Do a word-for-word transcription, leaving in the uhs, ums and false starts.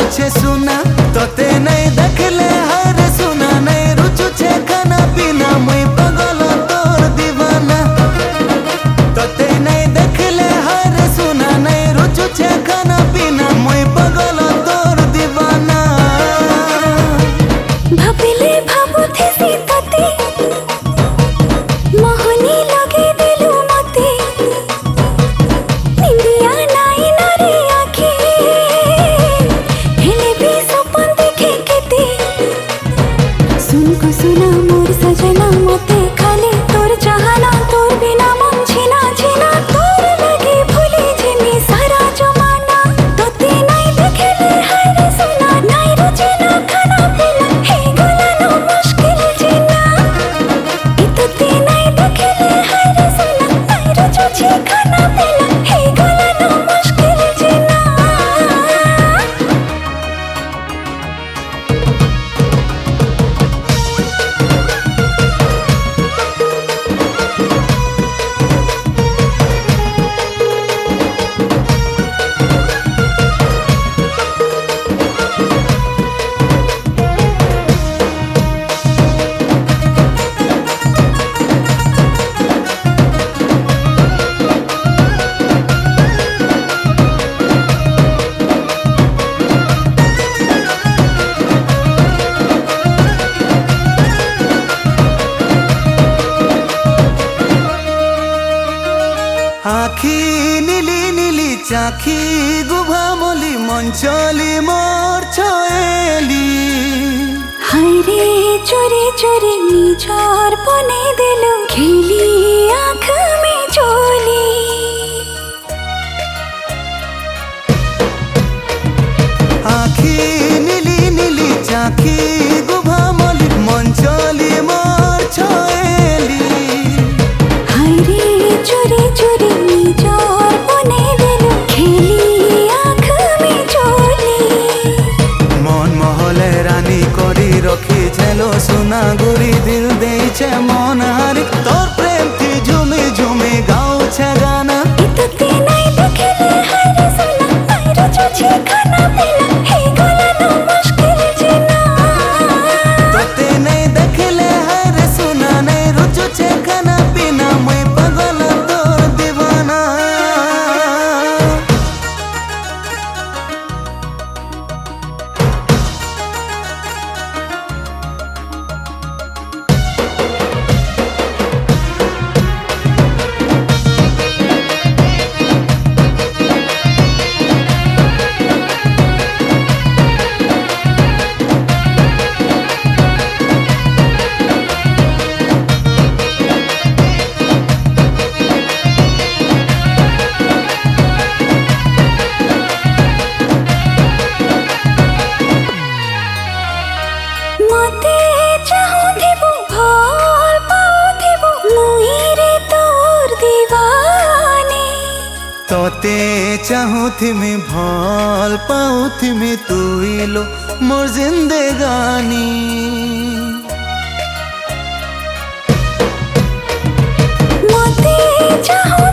छे सुना तोते नहीं देखले हर सुना नहीं रुचु छे खाना पीना मुई पगल तोर दीवाना तोते नहीं देखले हर सुना नहीं रुचु छे खाना पीना मुई पगल तोर दीवाना भाबिले भाबुथिसी तोते मोहनी लगे दिलु मते निंदिया नाई नारे आँखे हेले भी सपन देखे केते सुन को सुना मोर सजना मते खाली तोर चाहना तोर बिना मन छीना छीना तोर लगे भूले जेमी सारा जमाना तोते नहीं देखले हाय सुना नहीं रुचे ना खाना पीना हे गलानो मुश्किल जीना ई तोते नहीं देखले हाय सुना नहीं रुचे छे खाना पीना हे गलानो मुश्किल जीना आखी नीली नीली चाखी गुभामली मंचली मोर छयली हाय रे चोरी चोरी निजार बने दिलु खेली आँख में चोली आखी नीली नीली चाखी गुभामली मंचली मोर छयली हाय रे चोरी चोरी निजार बने दिलु खेली आँख में चोली मन महले रानी करी रखी छेलो सोना गुरी दिल दे छे मन हारी तोर प्रेम थी झूमी झूमी गाओ छे गाना ई तोते नहीं देखले हाय सुना नहीं रुचे छे खाना पीना हे गलानो मुश्किल जीना तोते नहीं देखले हर सुना नहीं रुचु छे खाना पीना मुई पगल तोर दीवाना मते चाहुथिबु भल पाउथिबु मुई रे तोर दीवानी तोते चाहुथिमि भल पाउथिमि तुई लो मोर जिंदगानी मते चाहु